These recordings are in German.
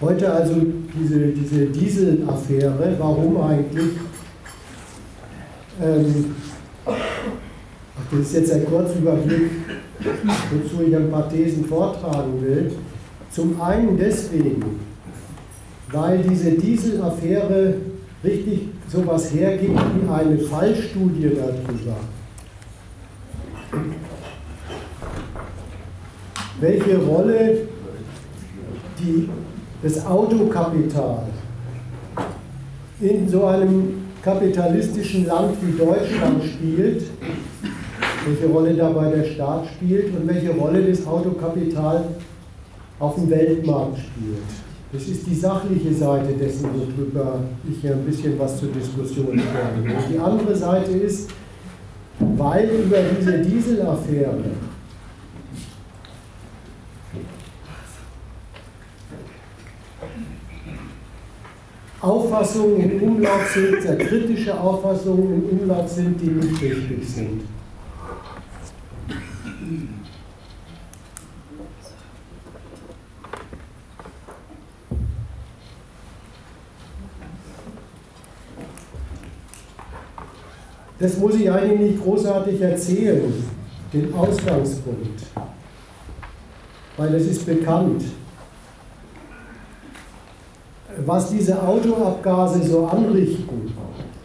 Heute also diese Diesel-Affäre, warum eigentlich? Das ist jetzt ein Kurzüberblick, wozu ich ein paar Thesen vortragen will. Zum einen deswegen, weil diese Diesel-Affäre richtig sowas hergibt wie eine Fallstudie darüber. Welche Rolle das Autokapital in so einem kapitalistischen Land wie Deutschland spielt, welche Rolle dabei der Staat spielt und welche Rolle das Autokapital auf dem Weltmarkt spielt. Das ist die sachliche Seite dessen, worüber ich hier ein bisschen was zur Diskussion stelle. Und die andere Seite ist, weil über diese Dieselaffäre Auffassungen im Umlauf sind, sehr kritische Auffassungen im Umlauf sind, die nicht richtig sind. Das muss ich eigentlich nicht großartig erzählen, den Ausgangspunkt, weil es ist bekannt. Was diese Autoabgase so anrichten,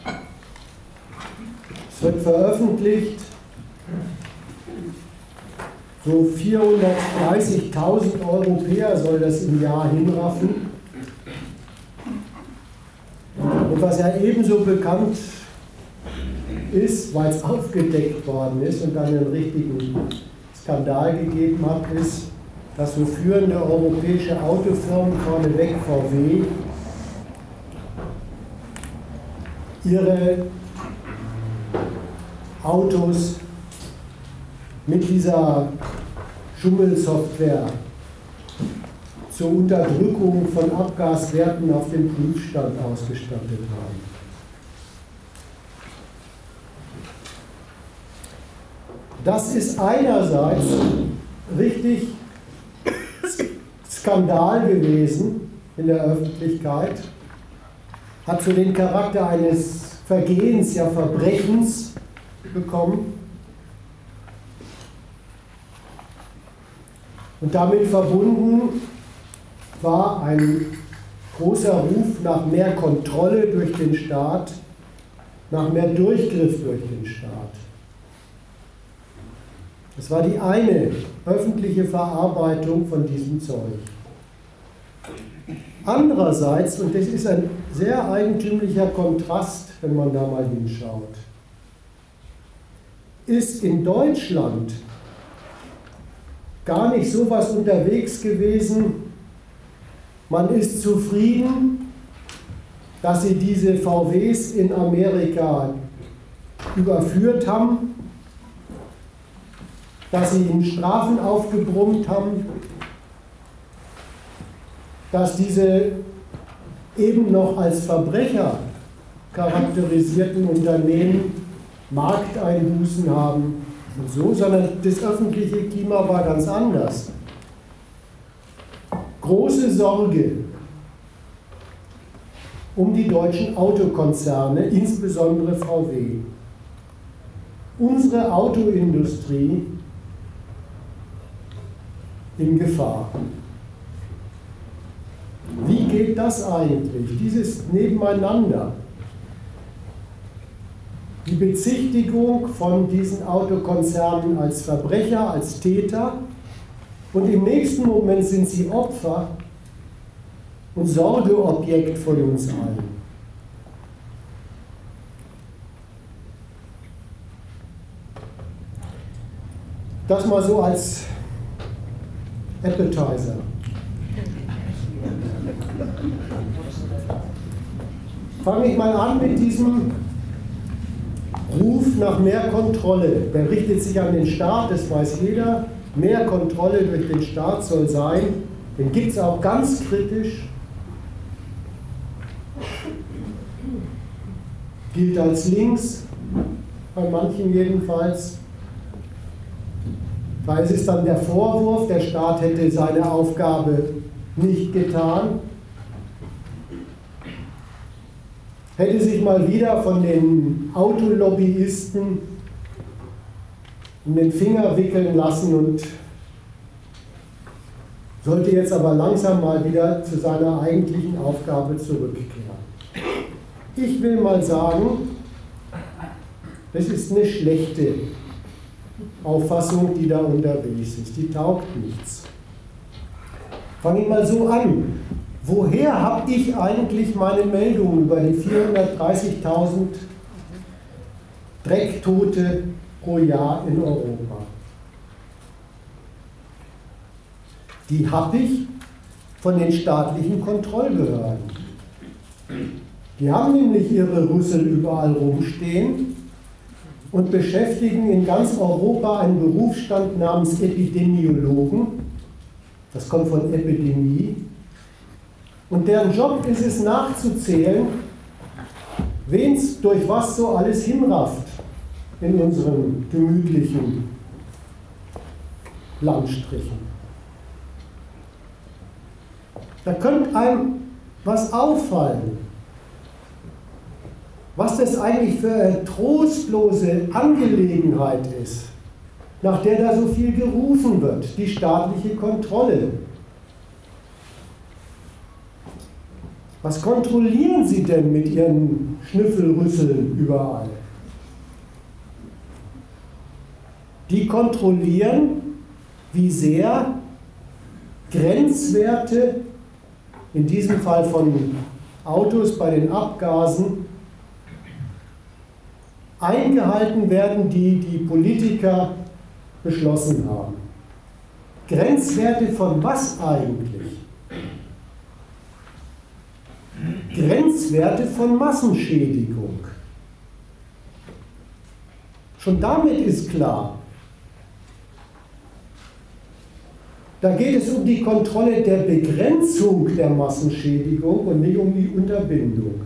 es wird veröffentlicht, so 430.000 Europäer soll das im Jahr hinraffen. Und was ja ebenso bekannt ist, weil es aufgedeckt worden ist und dann einen richtigen Skandal gegeben hat, ist, dass so führende europäische Autofirmen, vorneweg VW, ihre Autos mit dieser Schummelsoftware zur Unterdrückung von Abgaswerten auf dem Prüfstand ausgestattet haben. Das ist einerseits richtig Skandal gewesen in der Öffentlichkeit, hat so den Charakter eines Vergehens, ja Verbrechens bekommen. Und damit verbunden war ein großer Ruf nach mehr Kontrolle durch den Staat, nach mehr Durchgriff durch den Staat. Das war die eine öffentliche Verarbeitung von diesem Zeug. Andererseits, und das ist ein sehr eigentümlicher Kontrast, wenn man da mal hinschaut, ist in Deutschland gar nicht so was unterwegs gewesen. Man ist zufrieden, dass sie diese VWs in Amerika überführt haben, dass sie ihnen Strafen aufgebrummt haben, dass diese eben noch als Verbrecher charakterisierten Unternehmen Markteinbußen haben und so, sondern das öffentliche Klima war ganz anders. Große Sorge um die deutschen Autokonzerne, insbesondere VW. Unsere Autoindustrie in Gefahr. Wie geht das eigentlich? Dieses Nebeneinander. Die Bezichtigung von diesen Autokonzernen als Verbrecher, als Täter, und im nächsten Moment sind sie Opfer und Sorgeobjekt von uns allen. Das mal so als Appetizer. Fange ich mal an mit diesem Ruf nach mehr Kontrolle. Der richtet sich an den Staat, das weiß jeder. Mehr Kontrolle durch den Staat soll sein. Den gibt es auch ganz kritisch. Gilt als links, bei manchen jedenfalls. Weil es ist dann der Vorwurf, der Staat hätte seine Aufgabe nicht getan. hätte sich mal wieder von den Autolobbyisten in den Finger wickeln lassen und sollte jetzt aber langsam mal wieder zu seiner eigentlichen Aufgabe zurückkehren. Ich will mal sagen, es ist eine schlechte Auffassung, die da unterwegs ist. Die taugt nichts. Fange ich mal so an. Woher habe ich eigentlich meine Meldungen über die 430.000 Drecktote pro Jahr in Europa? Die habe ich von den staatlichen Kontrollbehörden. Die haben nämlich ihre Rüssel überall rumstehen und beschäftigen in ganz Europa einen Berufsstand namens Epidemiologen. Das kommt von Epidemie. Und deren Job ist es nachzuzählen, wen es durch was so alles hinrafft in unseren gemütlichen Landstrichen. Da könnte einem was auffallen, was das eigentlich für eine trostlose Angelegenheit ist, nach der da so viel gerufen wird, die staatliche Kontrolle. Was kontrollieren Sie denn mit Ihren Schnüffelrüsseln überall? Die kontrollieren, wie sehr Grenzwerte, in diesem Fall von Autos bei den Abgasen, eingehalten werden, die die Politiker beschlossen haben. Grenzwerte von was eigentlich? Grenzwerte von Massenschädigung. Schon damit ist klar, da geht es um die Kontrolle der Begrenzung der Massenschädigung und nicht um die Unterbindung.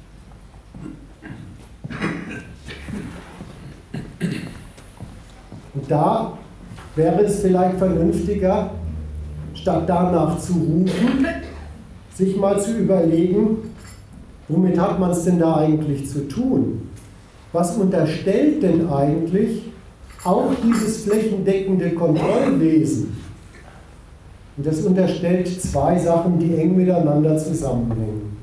Und da wäre es vielleicht vernünftiger, statt danach zu rufen, sich mal zu überlegen, womit hat man es denn da eigentlich zu tun? Was unterstellt denn eigentlich auch dieses flächendeckende Kontrollwesen? Und das unterstellt zwei Sachen, die eng miteinander zusammenhängen.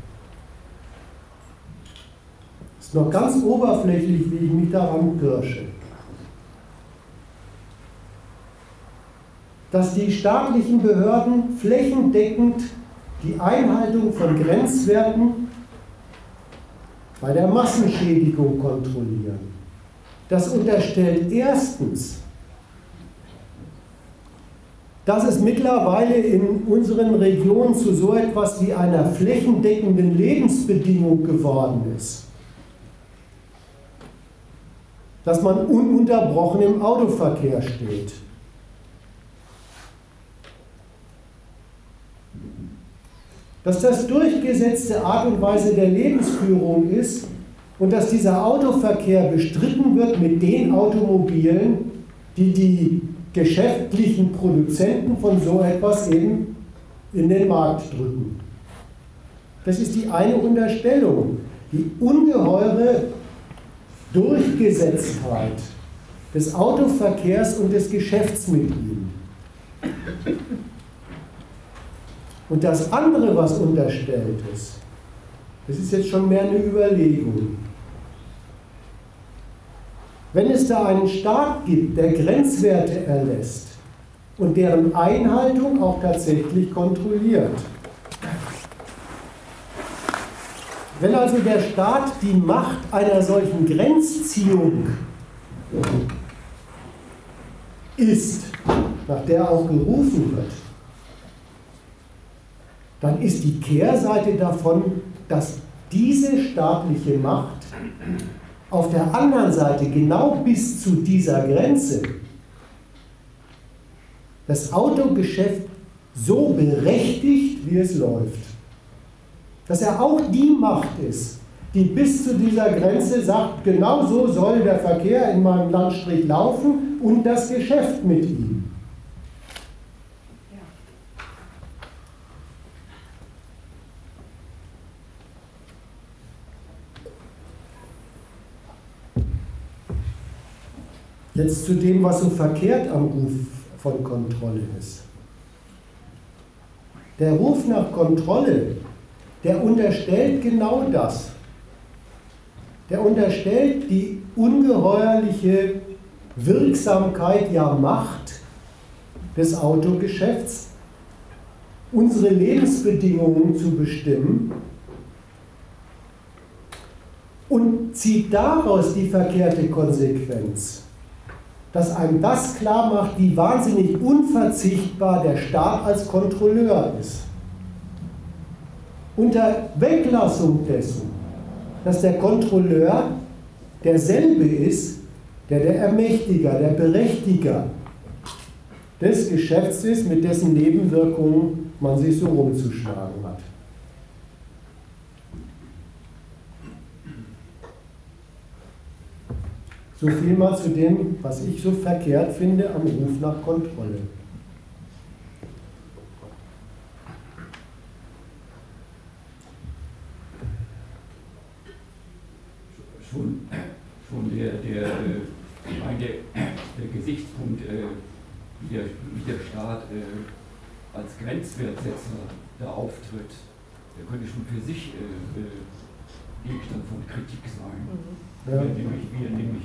Es ist noch ganz oberflächlich, wie ich mich daran pirsche. Dass die staatlichen Behörden flächendeckend die Einhaltung von Grenzwerten bei der Massenschädigung kontrollieren. Das unterstellt erstens, dass es mittlerweile in unseren Regionen zu so etwas wie einer flächendeckenden Lebensbedingung geworden ist. Dass man ununterbrochen im Autoverkehr steht. Dass das durchgesetzte Art und Weise der Lebensführung ist und dass dieser Autoverkehr bestritten wird mit den Automobilen, die die geschäftlichen Produzenten von so etwas eben in den Markt drücken. Das ist die eine Unterstellung, die ungeheure Durchgesetztheit des Autoverkehrs und des Geschäfts mit ihm. Und das andere, was unterstellt ist, das ist jetzt schon mehr eine Überlegung. Wenn es da einen Staat gibt, der Grenzwerte erlässt und deren Einhaltung auch tatsächlich kontrolliert, wenn also der Staat die Macht einer solchen Grenzziehung ist, nach der auch gerufen wird, dann ist die Kehrseite davon, dass diese staatliche Macht auf der anderen Seite genau bis zu dieser Grenze das Autogeschäft so berechtigt, wie es läuft. Dass er auch die Macht ist, die bis zu dieser Grenze sagt, genau so soll der Verkehr in meinem Landstrich laufen und das Geschäft mit ihm. Jetzt zu dem, was so verkehrt am Ruf von Kontrolle ist. Der Ruf nach Kontrolle, der unterstellt genau das. Der unterstellt die ungeheuerliche Wirksamkeit, ja Macht des Autogeschäfts, unsere Lebensbedingungen zu bestimmen und zieht daraus die verkehrte Konsequenz, dass einem das klar macht, wie wahnsinnig unverzichtbar der Staat als Kontrolleur ist. Unter Weglassung dessen, dass der Kontrolleur derselbe ist, der Ermächtiger, der Berechtiger des Geschäfts ist, mit dessen Nebenwirkungen man sich so rumzuschlagen hat. So viel mal zu dem, was ich so verkehrt finde am Ruf nach Kontrolle. Schon der Gesichtspunkt, wie der Staat als Grenzwertsetzer da auftritt, der könnte schon für sich Gegenstand von Kritik sein. Ja. Wie er nämlich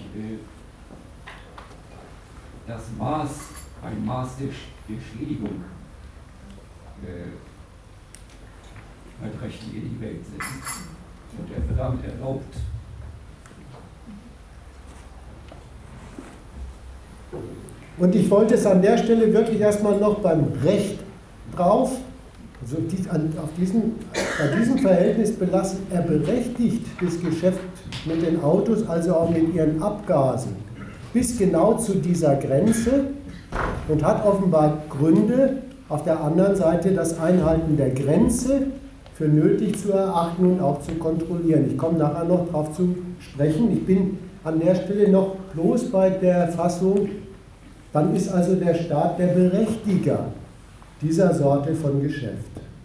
das Maß, ein Maß der Schädigung halt rechtlich in die Welt setzt und er damit erlaubt. Und ich wollte es an der Stelle wirklich erstmal noch beim Recht drauf, also bei diesem Verhältnis belassen. Er berechtigt das Geschäft mit den Autos, also auch mit ihren Abgasen, bis genau zu dieser Grenze und hat offenbar Gründe, auf der anderen Seite das Einhalten der Grenze für nötig zu erachten und auch zu kontrollieren. Ich komme nachher noch darauf zu sprechen. Ich bin an der Stelle noch bloß bei der Fassung, dann ist also der Staat der Berechtiger dieser Sorte von Geschäft.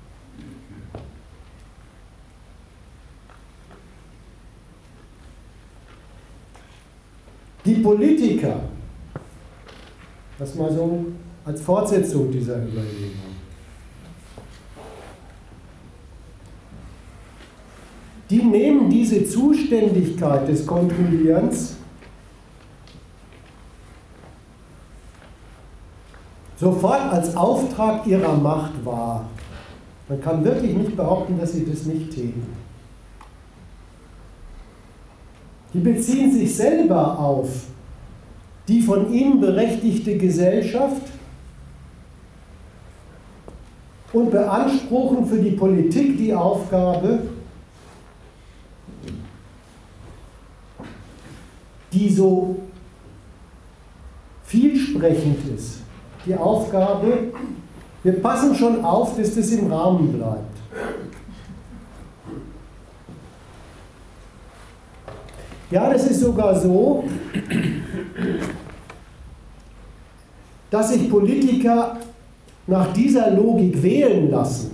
Die Politiker, das mal so als Fortsetzung dieser Überlegung, die nehmen diese Zuständigkeit des Kontrollierens sofort als Auftrag ihrer Macht wahr. Man kann wirklich nicht behaupten, dass sie das nicht täten. Die beziehen sich selber auf die von ihnen berechtigte Gesellschaft und beanspruchen für die Politik die Aufgabe, die so vielsprechend ist. Die Aufgabe, wir passen schon auf, dass das im Rahmen bleibt. Ja, das ist sogar so, dass sich Politiker nach dieser Logik wählen lassen.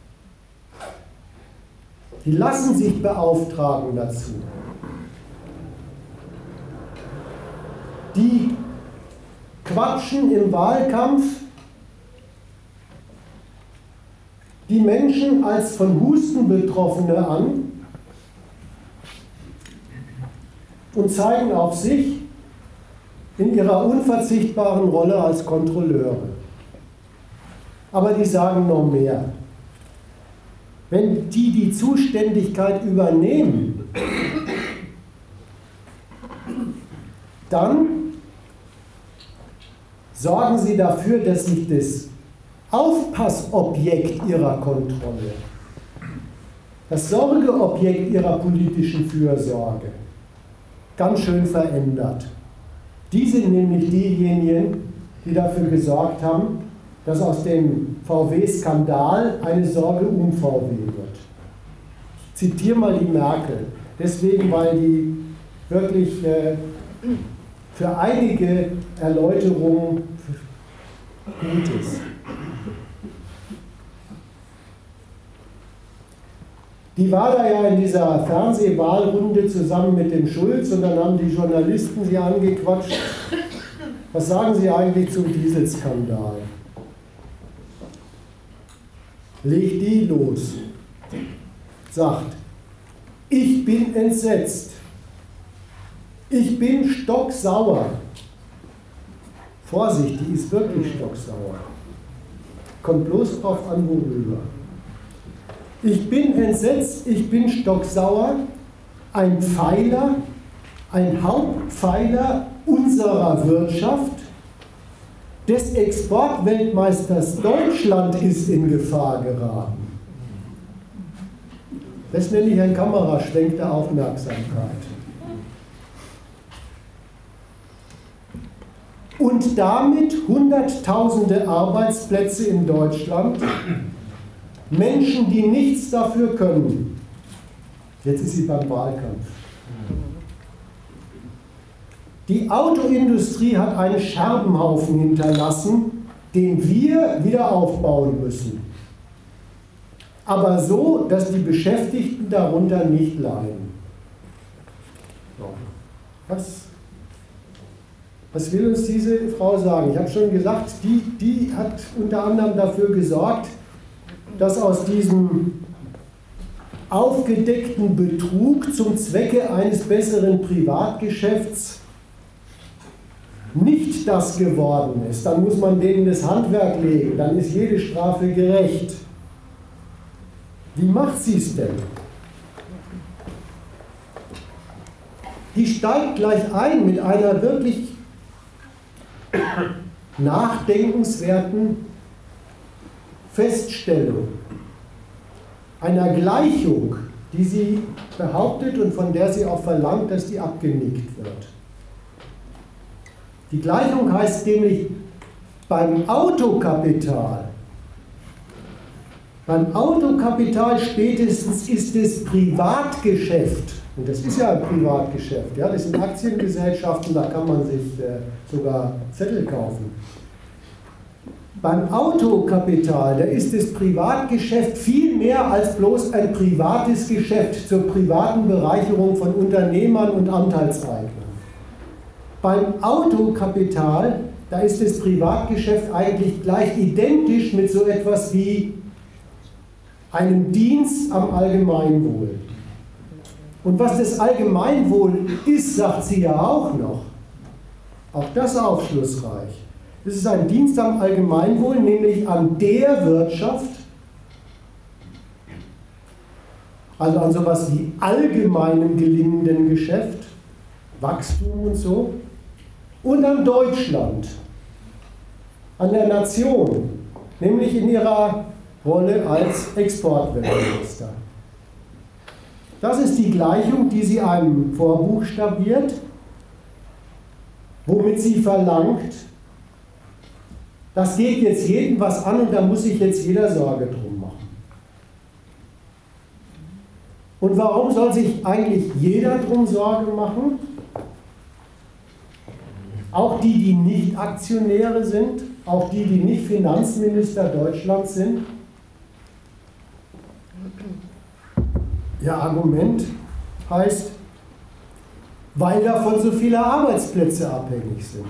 Die lassen sich beauftragen dazu. Die quatschen im Wahlkampf die Menschen als von Husten Betroffene an und zeigen auf sich in ihrer unverzichtbaren Rolle als Kontrolleure. Aber die sagen noch mehr. Wenn die Zuständigkeit übernehmen, dann sorgen sie dafür, dass sich das Aufpassobjekt ihrer Kontrolle, das Sorgeobjekt ihrer politischen Fürsorge, ganz schön verändert. Die sind nämlich diejenigen, die dafür gesorgt haben, dass aus dem VW-Skandal eine Sorge um VW wird. Ich zitiere mal die Merkel, deswegen, weil die wirklich für einige Erläuterungen gut ist. Die war da ja in dieser Fernsehwahlrunde zusammen mit dem Schulz und dann haben die Journalisten sie angequatscht, Was sagen Sie eigentlich zum Dieselskandal? Legt die los, sagt, ich bin entsetzt, ich bin stocksauer. Vorsicht, die ist wirklich stocksauer. Kommt bloß drauf an, worüber. Ich bin entsetzt, ich bin stocksauer, ein Pfeiler, ein Hauptpfeiler unserer Wirtschaft, des Exportweltmeisters Deutschland ist in Gefahr geraten. Das nenne ich ein Kameraschwenk der Aufmerksamkeit. Und damit Hunderttausende Arbeitsplätze in Deutschland, Menschen, die nichts dafür können. Jetzt ist sie beim Wahlkampf. Die Autoindustrie hat einen Scherbenhaufen hinterlassen, den wir wieder aufbauen müssen. Aber so, dass die Beschäftigten darunter nicht leiden. Was will uns diese Frau sagen? Ich habe schon gesagt, die hat unter anderem dafür gesorgt, dass aus diesem aufgedeckten Betrug zum Zwecke eines besseren Privatgeschäfts nicht das geworden ist. Dann muss man denen das Handwerk legen, dann ist jede Strafe gerecht. Wie macht sie es denn? Die steigt gleich ein mit einer wirklich nachdenkenswerten Feststellung, einer Gleichung, die sie behauptet und von der sie auch verlangt, dass die abgenickt wird. Die Gleichung heißt nämlich, beim Autokapital spätestens ist es Privatgeschäft, und das ist ja ein Privatgeschäft, ja, das sind Aktiengesellschaften, da kann man sich sogar Zettel kaufen. Beim Autokapital, da ist das Privatgeschäft viel mehr als bloß ein privates Geschäft zur privaten Bereicherung von Unternehmern und Anteilseignern. Beim Autokapital, da ist das Privatgeschäft eigentlich gleich identisch mit so etwas wie einem Dienst am Allgemeinwohl. Und was das Allgemeinwohl ist, sagt sie ja auch noch. Auch das aufschlussreich. Es ist ein Dienst am Allgemeinwohl, nämlich an der Wirtschaft, also an sowas wie allgemeinem gelingenden Geschäft, Wachstum und so, und an Deutschland, an der Nation, nämlich in ihrer Rolle als Exportweltmeister. Das ist die Gleichung, die sie einem vorbuchstabiert, womit sie verlangt, das geht jetzt jedem was an und da muss sich jetzt jeder Sorge drum machen. Und warum soll sich eigentlich jeder drum Sorge machen? Auch die, die nicht Aktionäre sind, auch die, die nicht Finanzminister Deutschlands sind. Ihr Argument heißt, weil davon so viele Arbeitsplätze abhängig sind.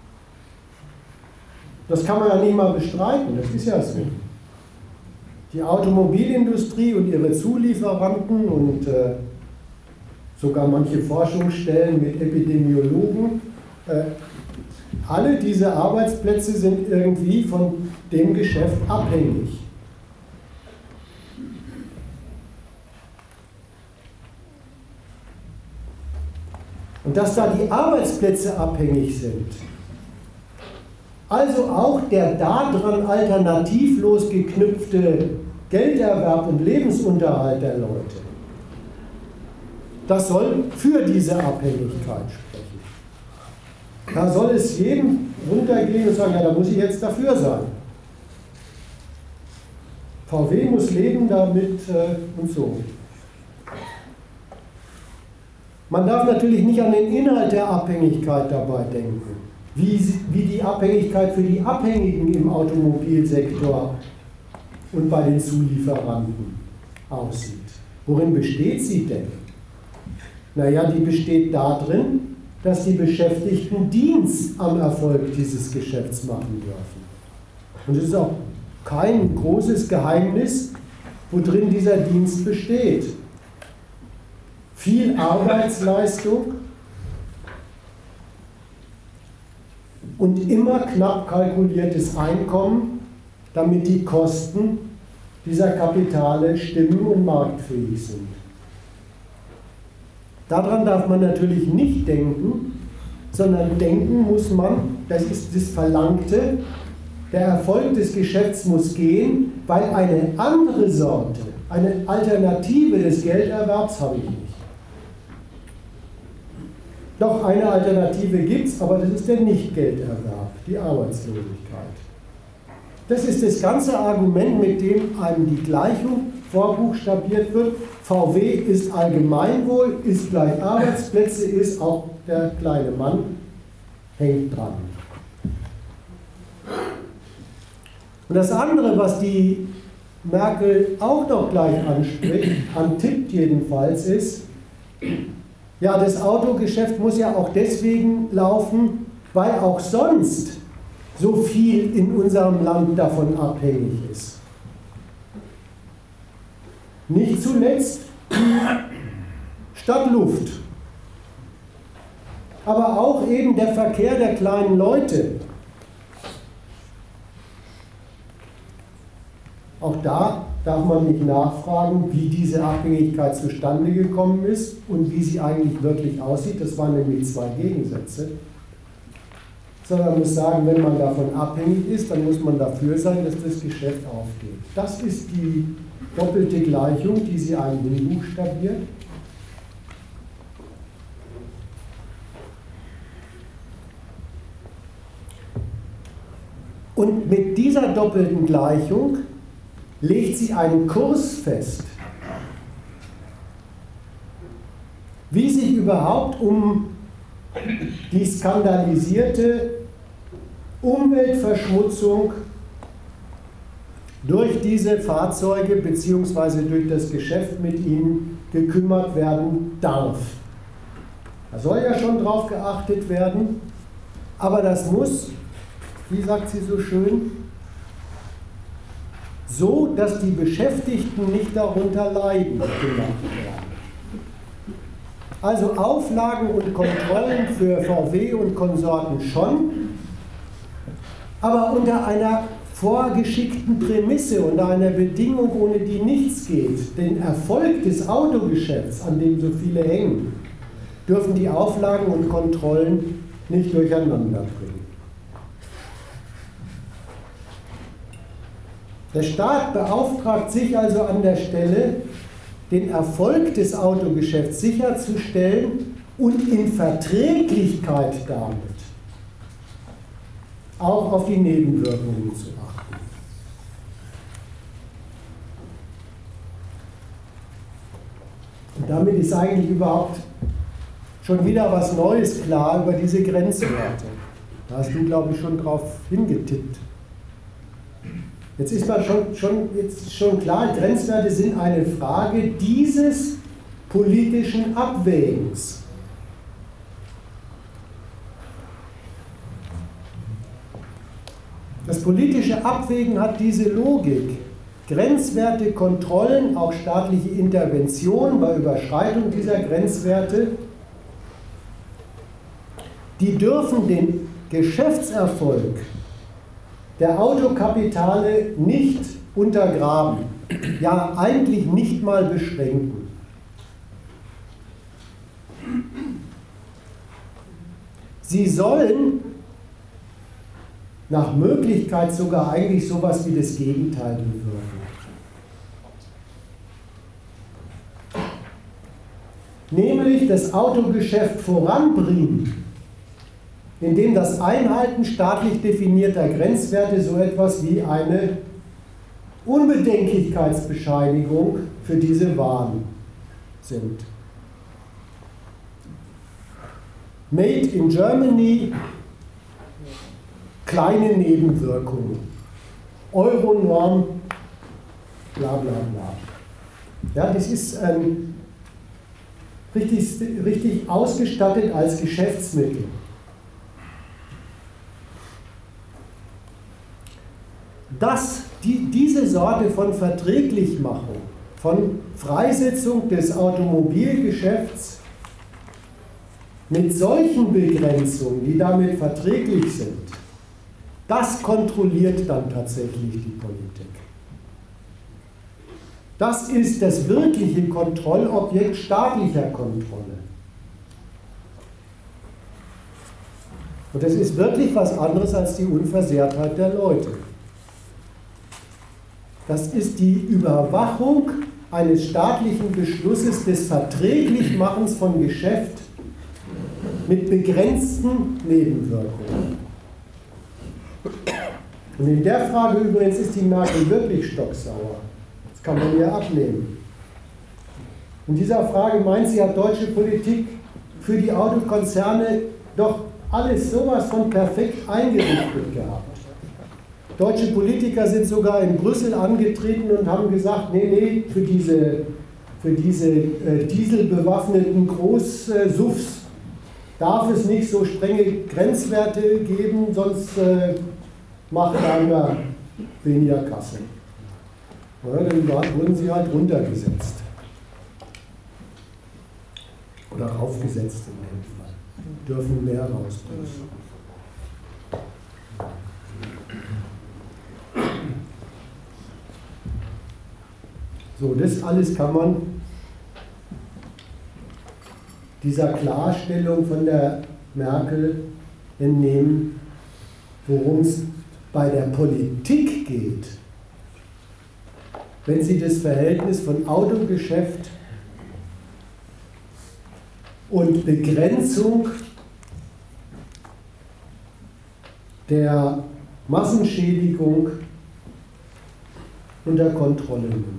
Das kann man ja nicht mal bestreiten, das ist ja so. Die Automobilindustrie und ihre Zulieferanten und sogar manche Forschungsstellen mit Epidemiologen, alle diese Arbeitsplätze sind irgendwie von dem Geschäft abhängig. Und dass da die Arbeitsplätze abhängig sind, also auch der daran alternativlos geknüpfte Gelderwerb und Lebensunterhalt der Leute, das soll für diese Abhängigkeit sprechen. Da soll es jedem runtergehen und sagen, ja, da muss ich jetzt dafür sein. VW muss leben damit und so. Man darf natürlich nicht an den Inhalt der Abhängigkeit dabei denken, wie die Abhängigkeit für die Abhängigen im Automobilsektor und bei den Zulieferanten aussieht. Worin besteht sie denn? Naja, die besteht darin, dass die Beschäftigten Dienst am Erfolg dieses Geschäfts machen dürfen. Und es ist auch kein großes Geheimnis, worin dieser Dienst besteht. Viel Arbeitsleistung und immer knapp kalkuliertes Einkommen, damit die Kosten dieser Kapitale stimmen und marktfähig sind. Daran darf man natürlich nicht denken, sondern denken muss man, das ist das Verlangte, der Erfolg des Geschäfts muss gehen, weil eine andere Sorte, eine Alternative des Gelderwerbs habe ich nicht. Doch eine Alternative gibt es, aber das ist der Nicht-Gelderwerb, die Arbeitslosigkeit. Das ist das ganze Argument, mit dem einem die Gleichung vorbuchstabiert wird. VW ist Allgemeinwohl, ist gleich Arbeitsplätze, ist auch der kleine Mann, hängt dran. Und das andere, was die Merkel auch noch gleich anspricht, antippt jedenfalls, ist, ja, das Autogeschäft muss ja auch deswegen laufen, weil auch sonst so viel in unserem Land davon abhängig ist. Nicht zuletzt die Stadtluft, aber auch eben der Verkehr der kleinen Leute. Auch da darf man nicht nachfragen, wie diese Abhängigkeit zustande gekommen ist und wie sie eigentlich wirklich aussieht. Das waren nämlich zwei Gegensätze. Sondern man muss sagen, wenn man davon abhängig ist, dann muss man dafür sein, dass das Geschäft aufgeht. Das ist die doppelte Gleichung, die sie einem hinbuchstabiert. Und mit dieser doppelten Gleichung legt sie einen Kurs fest, wie sich überhaupt um die skandalisierte Umweltverschmutzung durch diese Fahrzeuge bzw. durch das Geschäft mit ihnen gekümmert werden darf. Da soll ja schon drauf geachtet werden, aber das muss, wie sagt sie so schön, so, dass die Beschäftigten nicht darunter leiden, gemacht werden. Also Auflagen und Kontrollen für VW und Konsorten schon, aber unter einer vorgeschickten Prämisse, unter einer Bedingung, ohne die nichts geht. Den Erfolg des Autogeschäfts, an dem so viele hängen, dürfen die Auflagen und Kontrollen nicht durcheinander bringen. Der Staat beauftragt sich also an der Stelle, den Erfolg des Autogeschäfts sicherzustellen und in Verträglichkeit damit auch auf die Nebenwirkungen zu achten. Und damit ist eigentlich überhaupt schon wieder was Neues klar über diese Grenzwerte. Da hast du, glaube ich, schon drauf hingetippt. Jetzt ist man schon klar, Grenzwerte sind eine Frage dieses politischen Abwägens. Das politische Abwägen hat diese Logik. Grenzwerte, Kontrollen, auch staatliche Interventionen bei Überschreitung dieser Grenzwerte, die dürfen den Geschäftserfolg der Autokapitale nicht untergraben, ja eigentlich nicht mal beschränken. Sie sollen nach Möglichkeit sogar eigentlich sowas wie das Gegenteil bewirken. Nämlich das Autogeschäft voranbringen, indem das Einhalten staatlich definierter Grenzwerte so etwas wie eine Unbedenklichkeitsbescheinigung für diese Waren sind. Made in Germany, kleine Nebenwirkungen. Euronorm, bla bla bla. Ja, das ist ein richtig ausgestattet als Geschäftsmittel. Diese Sorte von Verträglichmachung, von Freisetzung des Automobilgeschäfts mit solchen Begrenzungen, die damit verträglich sind, das kontrolliert dann tatsächlich die Politik. Das ist das wirkliche Kontrollobjekt staatlicher Kontrolle. Und das ist wirklich was anderes als die Unversehrtheit der Leute. Das ist die Überwachung eines staatlichen Beschlusses des Verträglichmachens von Geschäft mit begrenzten Nebenwirkungen. Und in der Frage übrigens ist die Merkel wirklich stocksauer. Das kann man ihr abnehmen. In dieser Frage meint sie, hat deutsche Politik für die Autokonzerne doch alles sowas von perfekt eingerichtet gehabt. Deutsche Politiker sind sogar in Brüssel angetreten und haben gesagt, nee, für diese dieselbewaffneten Großsuffs darf es nicht so strenge Grenzwerte geben, sonst macht einer weniger Kasse. Ja, dann wurden sie halt runtergesetzt. Oder raufgesetzt in dem Fall. Dürfen mehr rausbringen. So, das alles kann man dieser Klarstellung von der Merkel entnehmen, worum es bei der Politik geht, wenn sie das Verhältnis von Autogeschäft und Begrenzung der Massenschädigung unter Kontrolle nimmt.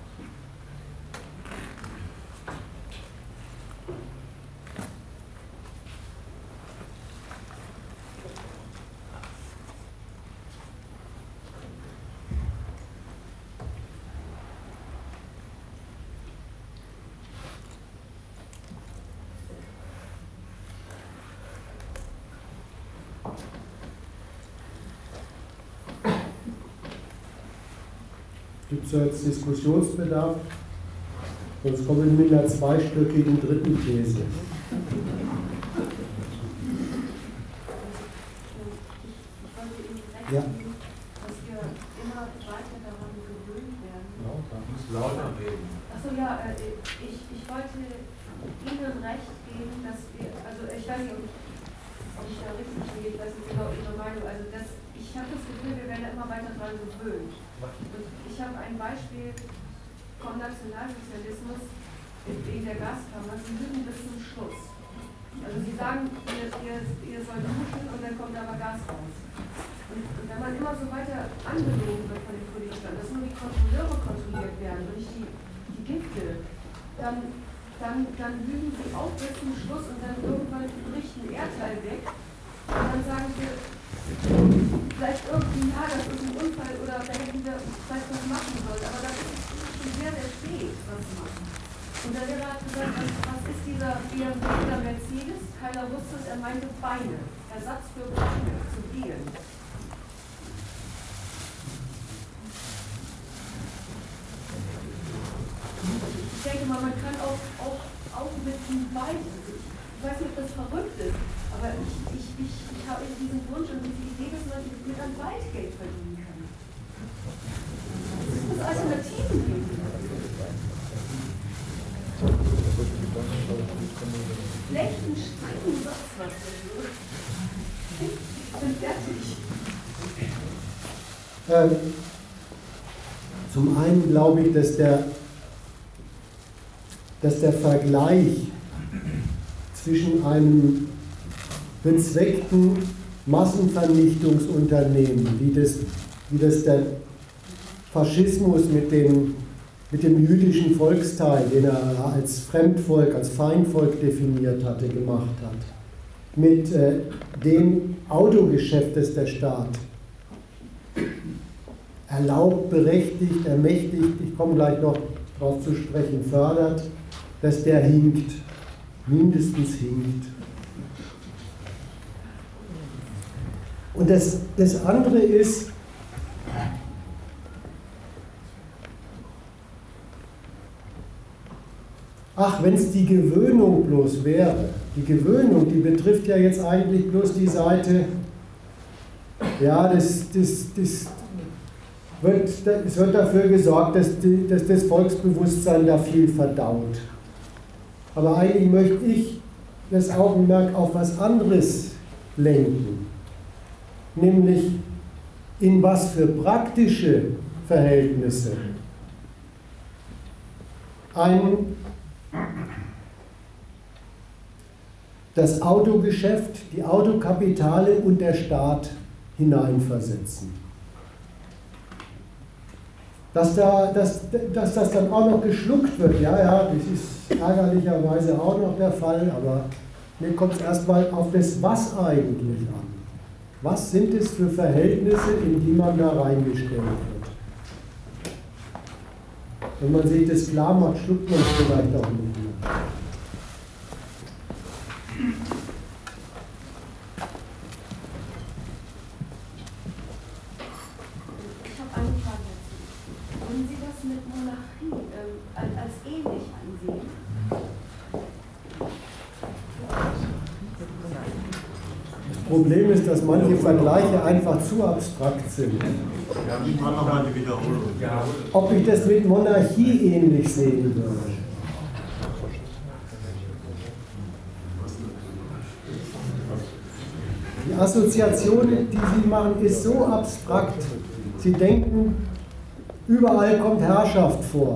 Gibt es jetzt Diskussionsbedarf? Sonst kommen wir mit einer zweistöckigen dritten These. Ja. Dass wir immer weiter daran gewöhnt werden. Ja, da muss lauter reden. Achso, ja, ich wollte Ihnen recht geben, dass wir, also ich weiß nicht, ob ich da richtig liege, ich weiß nicht genau Ihre Meinung, also ich habe das Gefühl, wir werden immer weiter daran gewöhnt. Und ich habe ein Beispiel vom Nationalsozialismus wegen der Gaskammer, sie lügen bis zum Schluss. Also sie sagen, ihr sollt duschen und dann kommt aber Gas raus. Und wenn man immer so weiter angelogen wird von den Politikern, dass nur die Kontrolleure kontrolliert werden und nicht die Gifte, dann lügen sie auch bis zum Schluss und dann irgendwann bricht ein Erdteil weg und dann sagen wir, vielleicht irgendwie, ja, das ist ein Unfall oder da hätten wir vielleicht was machen sollen, aber das ist schon sehr, sehr spät, was machen. Und der Lehrer hat gesagt, was ist dieser BMW oder Mercedes? Keiner wusste es, er meinte Beine, Ersatz für Beine zu gehen. Ich denke mal, man kann auch mit dem Wald, ich weiß nicht, ob das verrückt ist, aber ich habe diesen Wunsch und diese Idee, dass man mit einem Wald Geld verdienen kann. Es muss Alternativen geben. Schlechten Streckensatz, was ich bin fertig. Zum einen glaube ich, dass der Vergleich zwischen einem bezweckten Massenvernichtungsunternehmen, wie das der Faschismus mit dem jüdischen Volksteil, den er als Fremdvolk, als Feindvolk definiert hatte, gemacht hat, mit dem Autogeschäft, das der Staat erlaubt, berechtigt, ermächtigt, ich komme gleich noch darauf zu sprechen, fördert, dass der hinkt. mindestens hinkt. Und das andere ist, ach, wenn es die Gewöhnung bloß wäre. Die Gewöhnung, die betrifft ja jetzt eigentlich bloß die Seite, ja, es wird dafür gesorgt, dass das Volksbewusstsein da viel verdaut. Aber eigentlich möchte ich das Augenmerk auf was anderes lenken. Nämlich in was für praktische Verhältnisse das Autogeschäft, die Autokapitale und der Staat hineinversetzen. Dass das dann auch noch geschluckt wird, ja, das ist ärgerlicherweise auch noch der Fall, aber mir kommt es erstmal auf das Was eigentlich an. Was sind es für Verhältnisse, in die man da reingestellt wird? Wenn man sich das klar macht, schluckt man es vielleicht auch nicht mehr. Ich habe eine Frage dazu. Würden Sie das mit Monarchie als ähnlich ansehen? Das Problem ist, dass manche Vergleiche einfach zu abstrakt sind. Ja, ich mache nochmal die Wiederholung. Ob ich das mit Monarchie ähnlich sehen würde? Die Assoziation, die Sie machen, ist so abstrakt. Sie denken, überall kommt Herrschaft vor.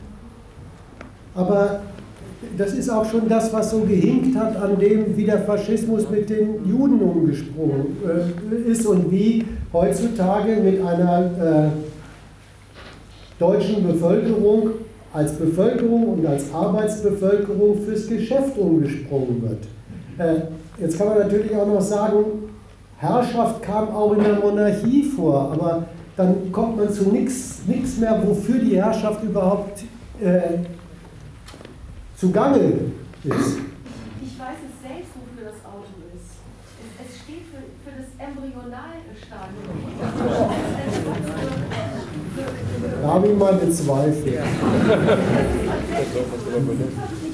Aber das ist auch schon das, was so gehinkt hat an dem, wie der Faschismus mit den Juden umgesprungen ist und wie heutzutage mit einer deutschen Bevölkerung als Bevölkerung und als Arbeitsbevölkerung fürs Geschäft umgesprungen wird. Jetzt kann man natürlich auch noch sagen, Herrschaft kam auch in der Monarchie vor, aber dann kommt man zu nichts mehr, wofür die Herrschaft überhaupt zugange ist. Ich weiß es selbst, wofür das Auto ist. Es steht für das Embryonalstadium. Da habe ich meine Zweifel. Das ist